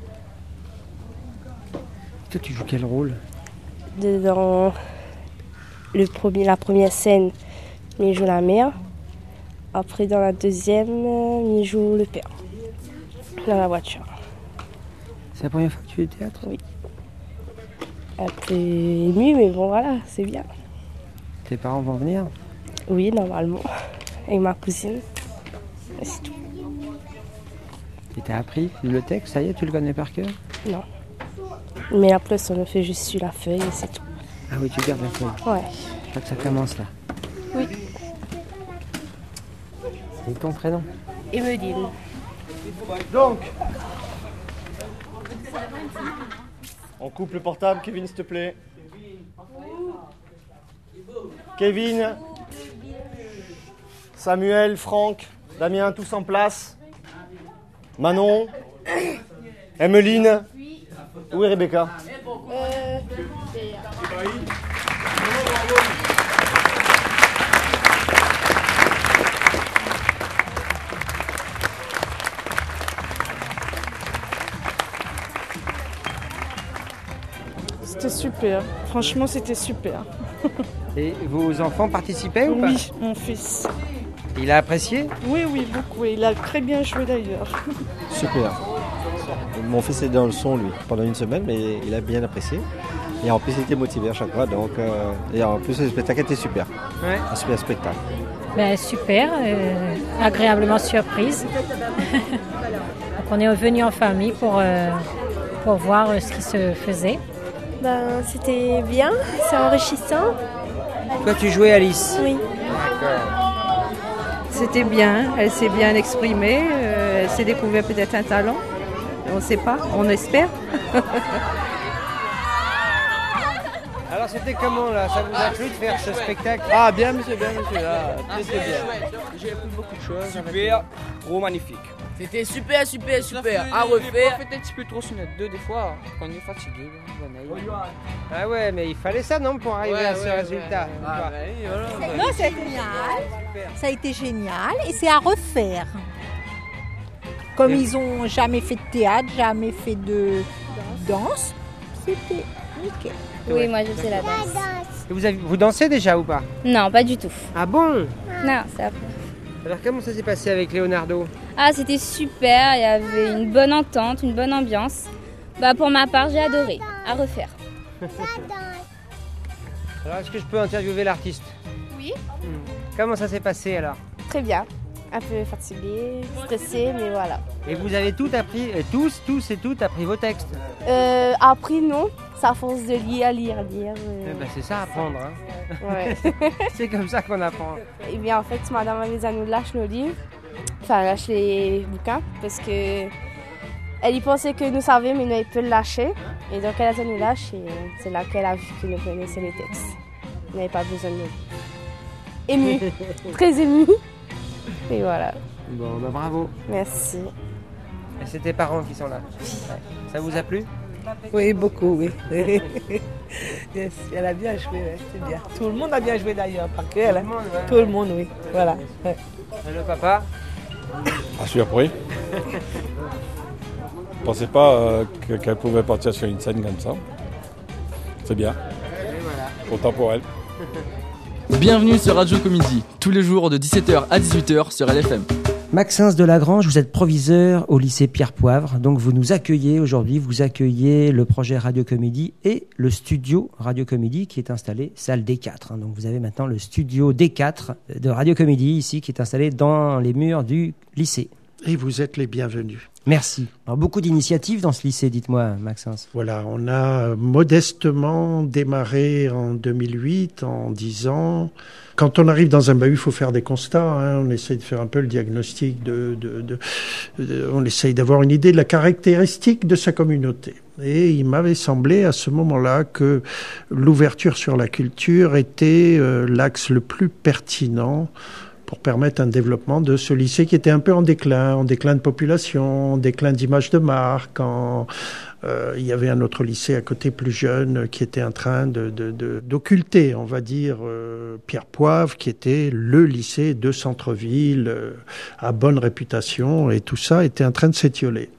Speaker 5: Toi, tu joues quel rôle?
Speaker 16: De, dans le premier, la première scène, il joue la mère. Après, dans la deuxième, il joue le père dans la voiture.
Speaker 5: C'est la première fois que tu fais du théâtre?
Speaker 16: Oui. Un peu ému, mais bon, voilà, c'est bien.
Speaker 5: Tes parents vont venir?
Speaker 16: Oui, normalement, avec ma cousine. Et c'est tout.
Speaker 5: Et t'as appris le texte, ça y est, tu le connais par cœur?
Speaker 16: Non. Mais après, on me fait juste sur la feuille et c'est tout.
Speaker 5: Ah oui, tu gardes la feuille?
Speaker 16: Ouais.
Speaker 5: Je crois que ça commence là.
Speaker 16: Oui.
Speaker 5: Et ton prénom?
Speaker 16: Emeline.
Speaker 17: Donc, on coupe le portable, Kevin, s'il te plaît. Kevin, Samuel, Franck, Damien, tous en place. Manon, Emeline, où est Rebecca?
Speaker 16: Euh...
Speaker 9: C'était super. Franchement, c'était super.
Speaker 5: Et vos enfants participaient ou pas?
Speaker 9: Oui, mon fils.
Speaker 5: Il a apprécié?
Speaker 9: Oui, oui, beaucoup. Il a très bien joué d'ailleurs.
Speaker 17: Super. Mon fils est dans le son, lui, pendant une semaine, mais il a bien apprécié. Et en plus, il était motivé à chaque fois. Donc, euh, et en plus, le spectacle était super.
Speaker 5: Ouais.
Speaker 17: Un super spectacle.
Speaker 18: Ben, super, euh, agréablement surprise. Donc, on est venu en famille pour, euh, pour voir euh, ce qui se faisait.
Speaker 16: Ben, c'était bien, c'est enrichissant.
Speaker 5: Toi, tu jouais Alice?
Speaker 16: Oui.
Speaker 19: C'était bien, elle s'est bien exprimée, euh, elle s'est découvert peut-être un talent. On ne sait pas, on espère.
Speaker 5: Alors, c'était comment là? Ça vous a plu de faire ce spectacle?
Speaker 25: Ah, bien, monsieur, bien, monsieur. Là, très, très bien. J'ai appris beaucoup de choses. Super, trop magnifique.
Speaker 26: C'était super, super, super.
Speaker 25: Fait,
Speaker 26: à refaire.
Speaker 25: Peut-être un petit peu trop sur notre deux des fois, quand on est fatigué.
Speaker 5: Ah ouais, mais il fallait ça, non, pour arriver
Speaker 26: Ouais,
Speaker 5: à ce
Speaker 26: ouais,
Speaker 5: résultat.
Speaker 26: ouais. Ah, ouais, voilà, ouais.
Speaker 27: Non, c'est génial. Ça a été génial et c'est à refaire. Comme ils ont jamais fait de théâtre, jamais fait de danse, c'était nickel.
Speaker 16: Oui, moi je fais la danse.
Speaker 5: Et vous, avez, vous dansez déjà ou pas?
Speaker 16: Non, pas du tout.
Speaker 5: Ah bon?
Speaker 16: Non, c'est après.
Speaker 5: Alors comment ça s'est passé avec Leonardo?
Speaker 16: Ah, c'était super, il y avait une bonne entente, une bonne ambiance. Bah, pour ma part, j'ai adoré. À refaire.
Speaker 5: Alors, est-ce que je peux interviewer l'artiste?
Speaker 16: Oui.
Speaker 5: Hmm. Comment ça s'est passé alors?
Speaker 16: Très bien. Un peu fatigué, stressé, mais voilà.
Speaker 5: Et vous avez tout appris, et tous, tous et toutes appris vos textes?
Speaker 16: Euh, appris, non. C'est à force de lire, lire, lire. Euh...
Speaker 5: Eh ben, c'est ça, apprendre. Hein.
Speaker 16: Ouais.
Speaker 5: C'est comme ça qu'on apprend.
Speaker 16: Et bien, en fait, madame Améza nous lâche nos livres. Enfin, lâche les bouquins, parce que elle y pensait que nous savions, mais nous, elle peut le lâcher. Et donc, elle a nous lâche, et c'est là qu'elle a vu que nous connaissions les textes. On n'avait pas besoin de nous. Émue. Très émue. Et voilà.
Speaker 5: Bon, bah bravo.
Speaker 16: Merci.
Speaker 5: Et c'est tes parents qui sont là. Ça vous a plu?
Speaker 19: Oui, beaucoup, oui. Yes, elle a bien joué, ouais, c'est bien. Tout le monde a bien joué d'ailleurs, pas que elle. Hein. Tout, ouais. Tout le monde, oui. Voilà. Ouais.
Speaker 5: Et le papa?
Speaker 28: Ah, surpris. Je pensais pas euh, qu'elle pouvait partir sur une scène comme ça. C'est bien.
Speaker 5: Et voilà.
Speaker 28: Content pour elle.
Speaker 2: Bienvenue sur Radio Comédie, tous les jours de dix-sept heures à dix-huit heures sur L F M.
Speaker 5: Maxence Delagrange, vous êtes proviseur au lycée Pierre Poivre, donc vous nous accueillez aujourd'hui, vous accueillez le projet Radio Comédie et le studio Radio Comédie qui est installé salle D quatre. Donc vous avez maintenant le studio D quatre de Radio Comédie ici qui est installé dans les murs du lycée.
Speaker 29: Et vous êtes les bienvenus.
Speaker 5: Merci. Alors, beaucoup d'initiatives dans ce lycée, dites-moi, Maxence.
Speaker 7: Voilà, on a modestement démarré en deux mille huit en disant, quand on arrive dans un bahut, il faut faire des constats. Hein, on essaye de faire un peu le diagnostic, de, de, de, de, on essaye d'avoir une idée de la caractéristique de sa communauté. Et il m'avait semblé à ce moment-là que l'ouverture sur la culture était euh, l'axe le plus pertinent pour permettre un développement de ce lycée qui était un peu en déclin, en déclin de population, en déclin d'image de marque. En, euh, il y avait un autre lycée à côté plus jeune qui était en train de, de, de, d'occulter, on va dire, euh, Pierre Poivre, qui était le lycée de centre-ville euh, à bonne réputation, et tout ça était en train de s'étioler.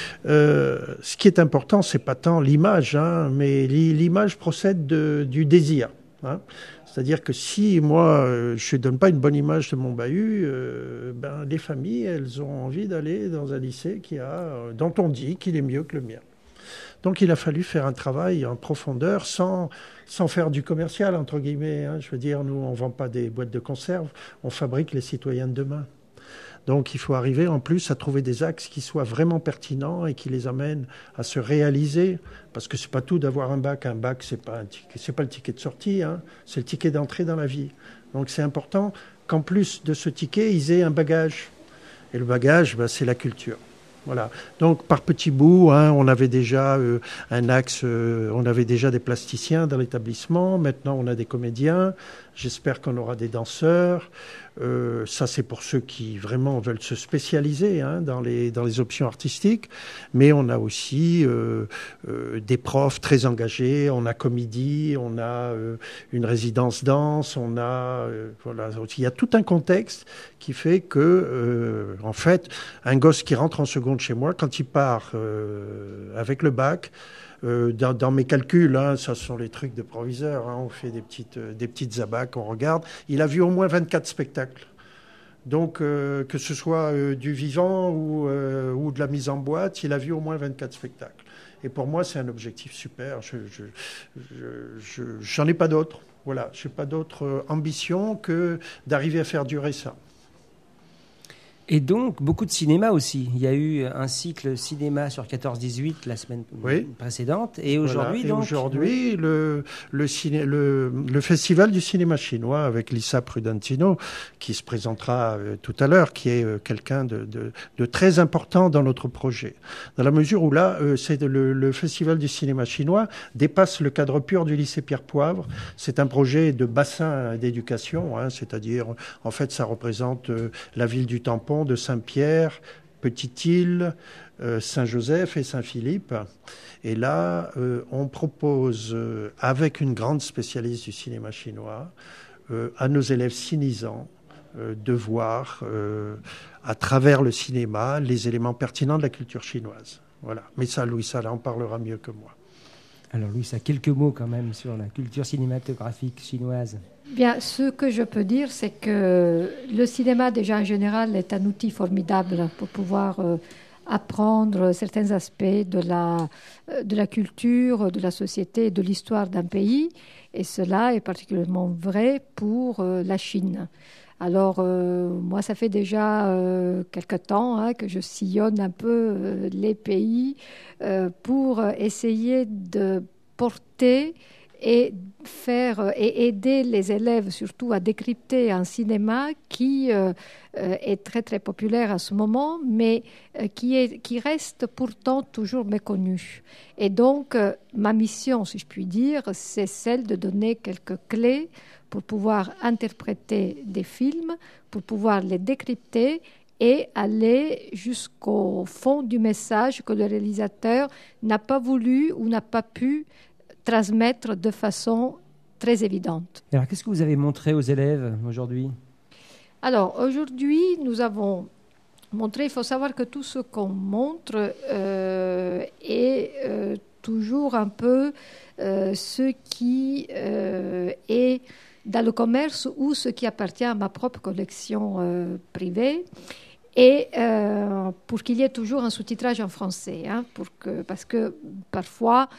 Speaker 7: Euh, ce qui est important, c'est pas tant l'image, hein, mais l'image procède de, du désir. Hein. C'est-à-dire que si moi, euh, je ne donne pas une bonne image de mon bahut, euh, ben, les familles, elles ont envie d'aller dans un lycée qui a, euh, dont on dit qu'il est mieux que le mien. Donc il a fallu faire un travail en profondeur sans, sans faire du commercial, entre guillemets. Hein. Je veux dire, nous, on ne vend pas des boîtes de conserve, on fabrique les citoyens de demain. Donc il faut arriver en plus à trouver des axes qui soient vraiment pertinents et qui les amènent à se réaliser. Parce que c'est pas tout d'avoir un bac. Un bac, c'est pas un ticket, c'est pas le ticket de sortie, hein, c'est le ticket d'entrée dans la vie. Donc c'est important qu'en plus de ce ticket, ils aient un bagage. Et le bagage, ben, c'est la culture. Voilà. Donc par petits bouts, hein, on avait déjà euh, un axe, euh, on avait déjà des plasticiens dans l'établissement. Maintenant, on a des comédiens. J'espère qu'on aura des danseurs. Euh, ça, c'est pour ceux qui vraiment veulent se spécialiser hein, dans les dans les options artistiques. Mais on a aussi euh, euh, des profs très engagés. On a comédie, on a euh, une résidence danse, on a euh, voilà. Il y a tout un contexte qui fait que, euh, en fait, un gosse qui rentre en seconde chez moi, quand il part euh, avec le bac. Euh, dans, dans mes calculs, hein, ça sont les trucs de proviseur, hein, on fait des petites, euh, des petites abacs, on regarde. Il a vu au moins vingt-quatre spectacles. Donc, euh, que ce soit euh, du vivant ou, euh, ou de la mise en boîte, il a vu au moins vingt-quatre spectacles. Et pour moi, c'est un objectif super. Je, je, je, je, j'en ai pas d'autre. Voilà, je n'ai pas d'autre euh, ambition que d'arriver à faire durer ça.
Speaker 5: Et donc, beaucoup de cinéma aussi. Il y a eu un cycle cinéma sur quatorze dix-huit la semaine oui. précédente. Et aujourd'hui,
Speaker 7: voilà.
Speaker 5: donc...
Speaker 7: Et aujourd'hui, le, le, ciné, le, le festival du cinéma chinois avec Lisa Prudentino, qui se présentera euh, tout à l'heure, qui est euh, quelqu'un de, de, de très important dans notre projet. Dans la mesure où là, euh, c'est le, le festival du cinéma chinois dépasse le cadre pur du lycée Pierre Poivre. C'est un projet de bassin d'éducation, hein, c'est-à-dire, en fait, ça représente euh, la ville du Tampon, de Saint-Pierre, Petite-Île, euh, Saint-Joseph et Saint-Philippe. Et là, euh, on propose, euh, avec une grande spécialiste du cinéma chinois, euh, à nos élèves sinisants euh, de voir, euh, à travers le cinéma, les éléments pertinents de la culture chinoise. Voilà. Mais ça, Louis Sala en parlera mieux que moi.
Speaker 5: Alors Louis, ça quelques mots quand même sur la culture cinématographique chinoise.
Speaker 18: Bien, ce que je peux dire, c'est que le cinéma, déjà en général, est un outil formidable pour pouvoir euh, apprendre certains aspects de la, de la culture, de la société, de l'histoire d'un pays. Et cela est particulièrement vrai pour euh, la Chine. Alors, euh, moi, ça fait déjà euh, quelque temps hein, que je sillonne un peu euh, les pays euh, pour essayer de porter et faire et aider les élèves surtout à décrypter un cinéma qui euh, est très très populaire à ce moment, mais euh, qui est qui reste pourtant toujours méconnu. Et donc euh, ma mission, si je puis dire, c'est celle de donner quelques clés pour pouvoir interpréter des films, pour pouvoir les décrypter et aller jusqu'au fond du message que le réalisateur n'a pas voulu ou n'a pas pu transmettre de façon très évidente.
Speaker 5: Alors, qu'est-ce que vous avez montré aux élèves aujourd'hui ?
Speaker 18: Alors, aujourd'hui, nous avons montré, il faut savoir que tout ce qu'on montre euh, est euh, toujours un peu euh, ce qui euh, est dans le commerce ou ce qui appartient à ma propre collection euh, privée. et euh, pour qu'il y ait toujours un sous-titrage en français, hein, pour que, parce que parfois,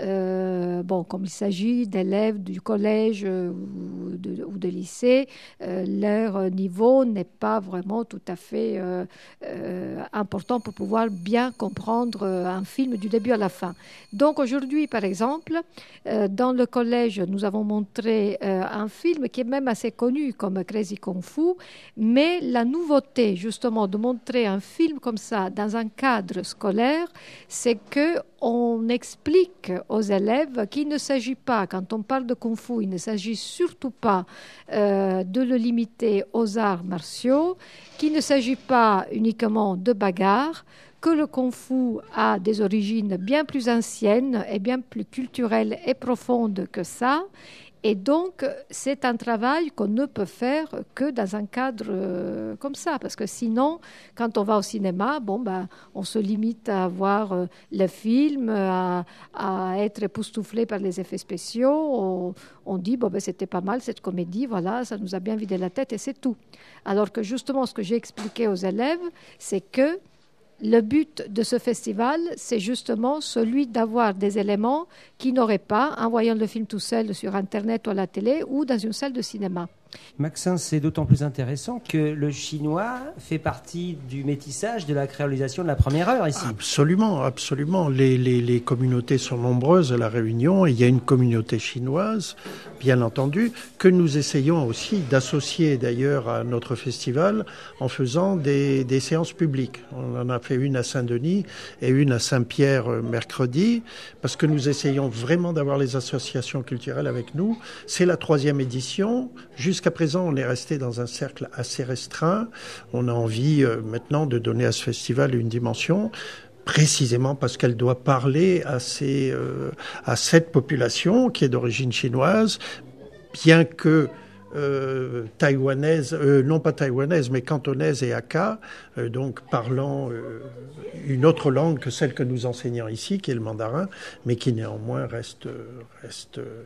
Speaker 18: euh, bon, comme il s'agit d'élèves du collège euh, ou, de, ou de lycée, euh, leur niveau n'est pas vraiment tout à fait euh, euh, important pour pouvoir bien comprendre euh, un film du début à la fin. Donc aujourd'hui, par exemple, euh, dans le collège, nous avons montré euh, un film qui est même assez connu comme Crazy Kung Fu, mais la nouveauté justement de montrer un film comme ça dans un cadre scolaire, c'est que on explique aux élèves qu'il ne s'agit pas, quand on parle de Kung Fu, il ne s'agit surtout pas euh, de le limiter aux arts martiaux, qu'il ne s'agit pas uniquement de bagarre, que le Kung Fu a des origines bien plus anciennes et bien plus culturelles et profondes que ça. Et donc, c'est un travail qu'on ne peut faire que dans un cadre euh, comme ça. Parce que sinon, quand on va au cinéma, bon, ben, on se limite à voir euh, le film, à, à être époustouflé par les effets spéciaux. On, on dit, bon, ben, c'était pas mal cette comédie, voilà, ça nous a bien vidé la tête et c'est tout. Alors que justement, ce que j'ai expliqué aux élèves, c'est que le but de ce festival, c'est justement celui d'avoir des éléments qu'ils n'auraient pas en voyant le film tout seul sur Internet ou à la télé ou dans une salle de cinéma.
Speaker 5: Maxence, c'est d'autant plus intéressant que le chinois fait partie du métissage de la créolisation de la première heure ici.
Speaker 7: Absolument, absolument. Les, les, les communautés sont nombreuses à La Réunion et il y a une communauté chinoise, bien entendu, que nous essayons aussi d'associer d'ailleurs à notre festival en faisant des, des séances publiques. On en a fait une à Saint-Denis et une à Saint-Pierre mercredi parce que nous essayons vraiment d'avoir les associations culturelles avec nous. C'est la troisième édition. Jusqu'à présent, on est resté dans un cercle assez restreint. On a envie euh, maintenant de donner à ce festival une dimension, précisément parce qu'elle doit parler à, ces, euh, à cette population qui est d'origine chinoise, bien que euh, taïwanaise, euh, non pas taïwanaise, mais cantonaise et hakka, euh, donc parlant euh, une autre langue que celle que nous enseignons ici, qui est le mandarin, mais qui néanmoins reste... reste euh,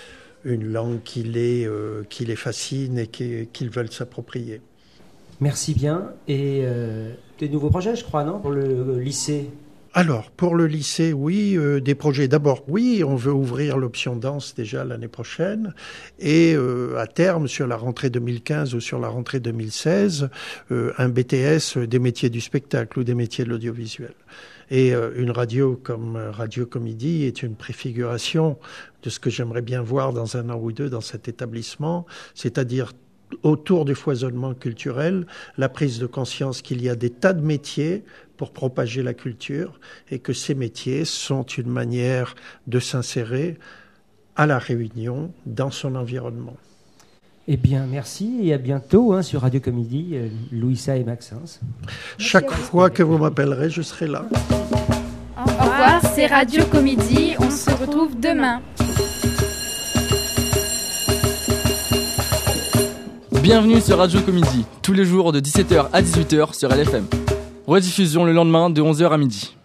Speaker 7: une langue qui les, euh, qui les fascine et qui, qu'ils veulent s'approprier.
Speaker 5: Merci bien. Et euh, des nouveaux projets, je crois, non, pour le, le lycée?
Speaker 7: Alors, pour le lycée, oui, euh, des projets. D'abord, oui, on veut ouvrir l'option danse déjà l'année prochaine. Et euh, à terme, sur la rentrée deux mille quinze ou sur la rentrée deux mille seize, euh, un B T S des métiers du spectacle ou des métiers de l'audiovisuel. Et euh, une radio comme Radio Comédie est une préfiguration de ce que j'aimerais bien voir dans un an ou deux dans cet établissement, c'est-à-dire autour du foisonnement culturel, la prise de conscience qu'il y a des tas de métiers pour propager la culture et que ces métiers sont une manière de s'insérer à La Réunion dans son environnement.
Speaker 5: Eh bien, merci et à bientôt hein, sur Radio Comédie, euh, Louisa et Maxence.
Speaker 7: Chaque fois que vous m'appellerez, je serai là.
Speaker 24: Au revoir, c'est Radio Comédie. On se retrouve demain.
Speaker 2: Bienvenue sur Radio Comédie, tous les jours de dix-sept heures à dix-huit heures sur L F M. Rediffusion le lendemain de onze heures à midi.